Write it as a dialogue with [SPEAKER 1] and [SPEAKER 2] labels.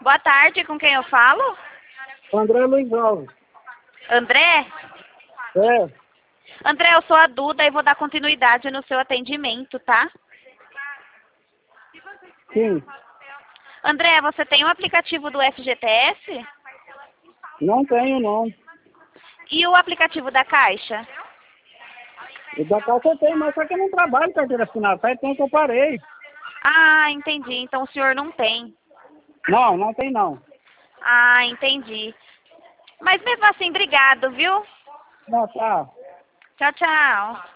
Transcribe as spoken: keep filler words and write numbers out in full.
[SPEAKER 1] Boa tarde, com quem eu falo?
[SPEAKER 2] André Luiz Alves.
[SPEAKER 1] André?
[SPEAKER 2] É,
[SPEAKER 1] André, eu sou a Duda e vou dar continuidade no seu atendimento, tá?
[SPEAKER 2] sim.
[SPEAKER 1] André, você tem o aplicativo do F G T S?
[SPEAKER 2] Não tenho, não.
[SPEAKER 1] E o aplicativo da Caixa?
[SPEAKER 2] O da calça eu tenho, mas só que eu não trabalho com carteira assinada, tá? Então que eu parei.
[SPEAKER 1] Ah, entendi. Então o senhor não tem.
[SPEAKER 2] Não, não tem não.
[SPEAKER 1] Ah, entendi. Mas mesmo assim, obrigado, viu?
[SPEAKER 2] Não, tá.
[SPEAKER 1] Tchau, tchau.